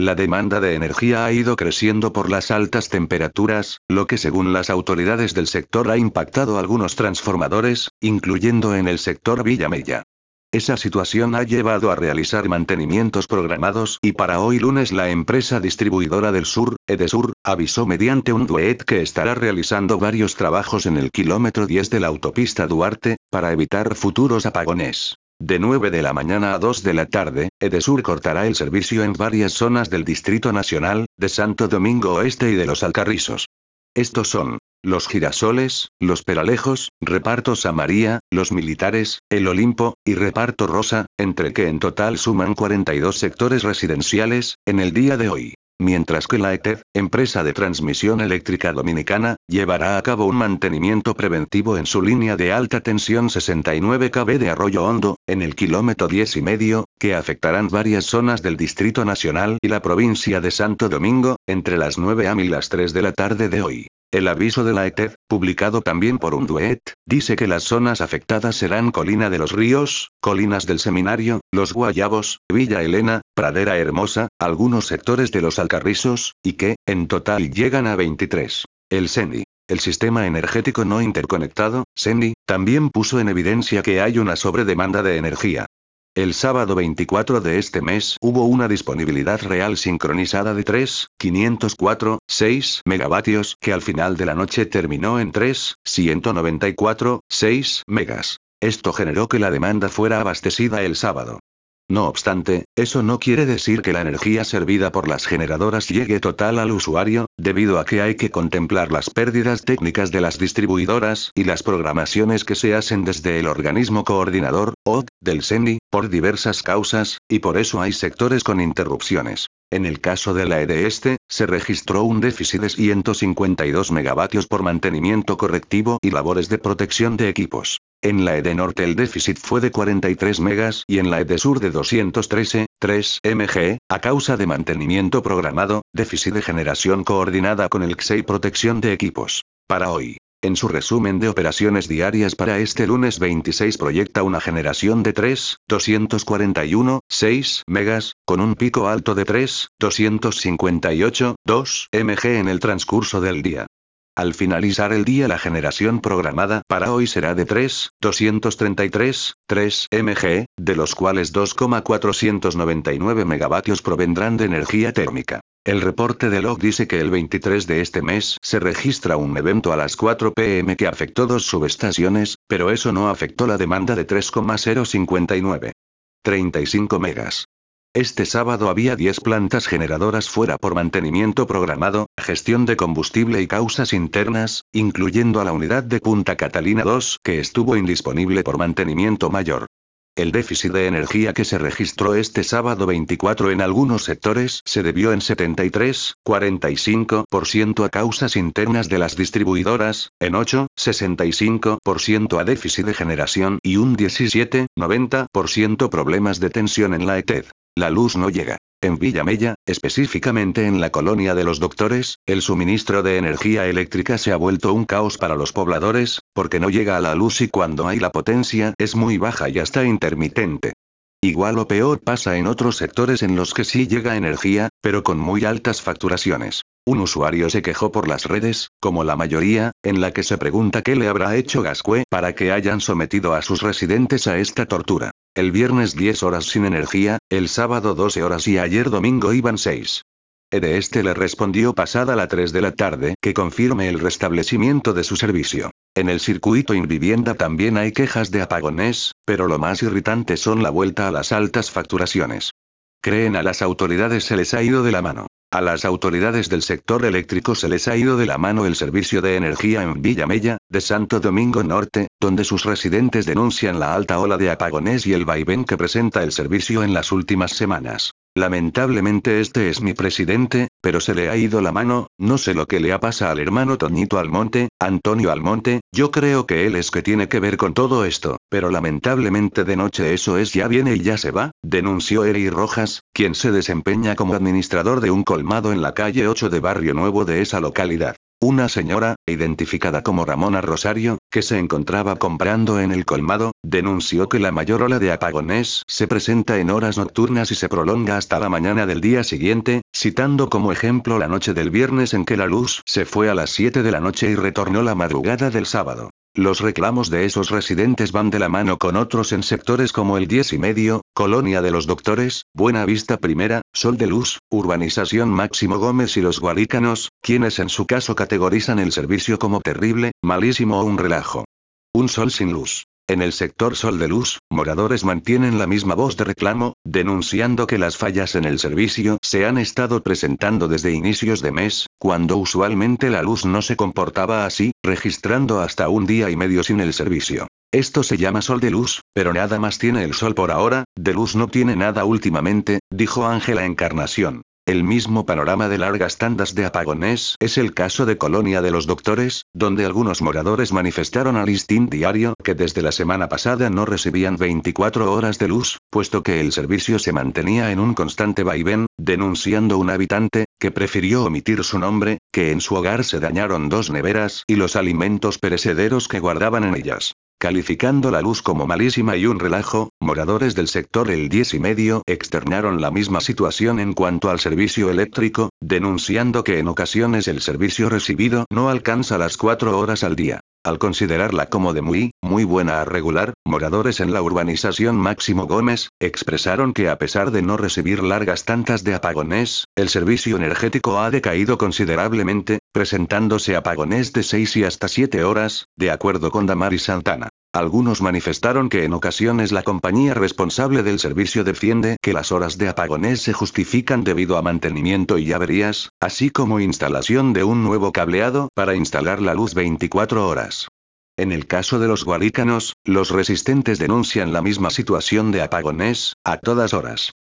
La demanda de energía ha ido creciendo por las altas temperaturas, lo que según las autoridades del sector ha impactado algunos transformadores, incluyendo en el sector Villamella. Esa situación ha llevado a realizar mantenimientos programados y para hoy lunes la empresa distribuidora del sur, Edesur, avisó mediante un duet que estará realizando varios trabajos en el kilómetro 10 de la autopista Duarte, para evitar futuros apagones. De 9 de la mañana a 2 de la tarde, Edesur cortará el servicio en varias zonas del Distrito Nacional, de Santo Domingo Oeste y de Los Alcarrizos. Estos son: Los Girasoles, Los Peralejos, Reparto Samaría, Los Militares, El Olimpo, y Reparto Rosa, entre que en total suman 42 sectores residenciales, en el día de hoy. Mientras que la ETED, empresa de transmisión eléctrica dominicana, llevará a cabo un mantenimiento preventivo en su línea de alta tensión 69 kV de Arroyo Hondo, en el kilómetro 10 y medio, que afectarán varias zonas del Distrito Nacional y la provincia de Santo Domingo, entre las 9 am y las 3 de la tarde de hoy. El aviso de la ETED, publicado también por un duet, dice que las zonas afectadas serán Colina de los Ríos, Colinas del Seminario, Los Guayabos, Villa Elena, Pradera Hermosa, algunos sectores de Los Alcarrizos, y que, en total llegan a 23. El SENI, el Sistema Energético No Interconectado, SENI, también puso en evidencia que hay una sobredemanda de energía. El sábado 24 de este mes hubo una disponibilidad real sincronizada de 3.504,6 megavatios que al final de la noche terminó en 3.194,6 megas. Esto generó que la demanda fuera abastecida el sábado. No obstante, eso no quiere decir que la energía servida por las generadoras llegue total al usuario, debido a que hay que contemplar las pérdidas técnicas de las distribuidoras y las programaciones que se hacen desde el organismo coordinador, OC, del SENI, por diversas causas, y por eso hay sectores con interrupciones. En el caso de la EDE Este, se registró un déficit de 152 megavatios por mantenimiento correctivo y labores de protección de equipos. En la EDE Norte el déficit fue de 43 megas y en la EDE Sur de 213,3 mg, a causa de mantenimiento programado, déficit de generación coordinada con el XE y protección de equipos. Para hoy, en su resumen de operaciones diarias para este lunes 26 proyecta una generación de 3.241,6 megas, con un pico alto de 3.258,2 mg en el transcurso del día. Al finalizar el día la generación programada para hoy será de 3.233,3 mg, de los cuales 2.499 megavatios provendrán de energía térmica. El reporte de log dice que el 23 de este mes se registra un evento a las 4 p.m. que afectó dos subestaciones, pero eso no afectó la demanda de 3,059,35 megas. Este sábado había 10 plantas generadoras fuera por mantenimiento programado, gestión de combustible y causas internas, incluyendo a la unidad de Punta Catalina 2, que estuvo indisponible por mantenimiento mayor. El déficit de energía que se registró este sábado 24 en algunos sectores se debió en 73,45% a causas internas de las distribuidoras, en 8,65% a déficit de generación y un 17,90% problemas de tensión en la ETED. La luz no llega. En Villamella, específicamente en la colonia de los Doctores, el suministro de energía eléctrica se ha vuelto un caos para los pobladores, porque no llega a la luz y cuando hay la potencia es muy baja y hasta intermitente. Igual o peor pasa en otros sectores en los que sí llega energía, pero con muy altas facturaciones. Un usuario se quejó por las redes, como la mayoría, en la que se pregunta qué le habrá hecho Gascue para que hayan sometido a sus residentes a esta tortura. El viernes 10 horas sin energía, el sábado 12 horas y ayer domingo iban 6. De este le respondió pasada la 3 de la tarde que confirme el restablecimiento de su servicio. En el circuito Invivienda también hay quejas de apagones, pero lo más irritante son la vuelta a las altas facturaciones. Creen a las autoridades se les ha ido de la mano. A las autoridades del sector eléctrico se les ha ido de la mano el servicio de energía en Villamella, de Santo Domingo Norte, donde sus residentes denuncian la alta ola de apagones y el vaivén que presenta el servicio en las últimas semanas. Lamentablemente este es mi presidente, pero se le ha ido la mano, no sé lo que le pasa al hermano Toñito Almonte, Antonio Almonte, yo creo que él es que tiene que ver con todo esto, pero lamentablemente de noche eso es ya viene y ya se va, denunció Eri Rojas, quien se desempeña como administrador de un colmado en la calle 8 de Barrio Nuevo de esa localidad. Una señora, identificada como Ramona Rosario, que se encontraba comprando en el colmado, denunció que la mayor ola de apagones se presenta en horas nocturnas y se prolonga hasta la mañana del día siguiente, citando como ejemplo la noche del viernes en que la luz se fue a las 7 de la noche y retornó la madrugada del sábado. Los reclamos de esos residentes van de la mano con otros en sectores como el 10 y medio, Colonia de los Doctores, Buena Vista Primera, Sol de Luz, Urbanización Máximo Gómez y Los Guaricanos, quienes en su caso categorizan el servicio como terrible, malísimo o un relajo. Un sol sin luz. En el sector Sol de Luz, moradores mantienen la misma voz de reclamo, denunciando que las fallas en el servicio se han estado presentando desde inicios de mes, cuando usualmente la luz no se comportaba así, registrando hasta un día y medio sin el servicio. Esto se llama Sol de Luz, pero nada más tiene el sol por ahora, de luz no tiene nada últimamente, dijo Ángela Encarnación. El mismo panorama de largas tandas de apagones es el caso de Colonia de los Doctores, donde algunos moradores manifestaron al Listín Diario que desde la semana pasada no recibían 24 horas de luz, puesto que el servicio se mantenía en un constante vaivén, denunciando un habitante, que prefirió omitir su nombre, que en su hogar se dañaron dos neveras y los alimentos perecederos que guardaban en ellas. Calificando la luz como malísima y un relajo, moradores del sector El 10 y medio externaron la misma situación en cuanto al servicio eléctrico, denunciando que en ocasiones el servicio recibido no alcanza las 4 horas al día. Al considerarla como de muy buena a regular, moradores en la urbanización Máximo Gómez, expresaron que a pesar de no recibir largas tantas de apagones, el servicio energético ha decaído considerablemente, presentándose apagones de 6 y hasta 7 horas, de acuerdo con Damaris Santana. Algunos manifestaron que en ocasiones la compañía responsable del servicio defiende que las horas de apagones se justifican debido a mantenimiento y averías, así como instalación de un nuevo cableado para instalar la luz 24 horas. En el caso de los guarícanos, los resistentes denuncian la misma situación de apagones, a todas horas.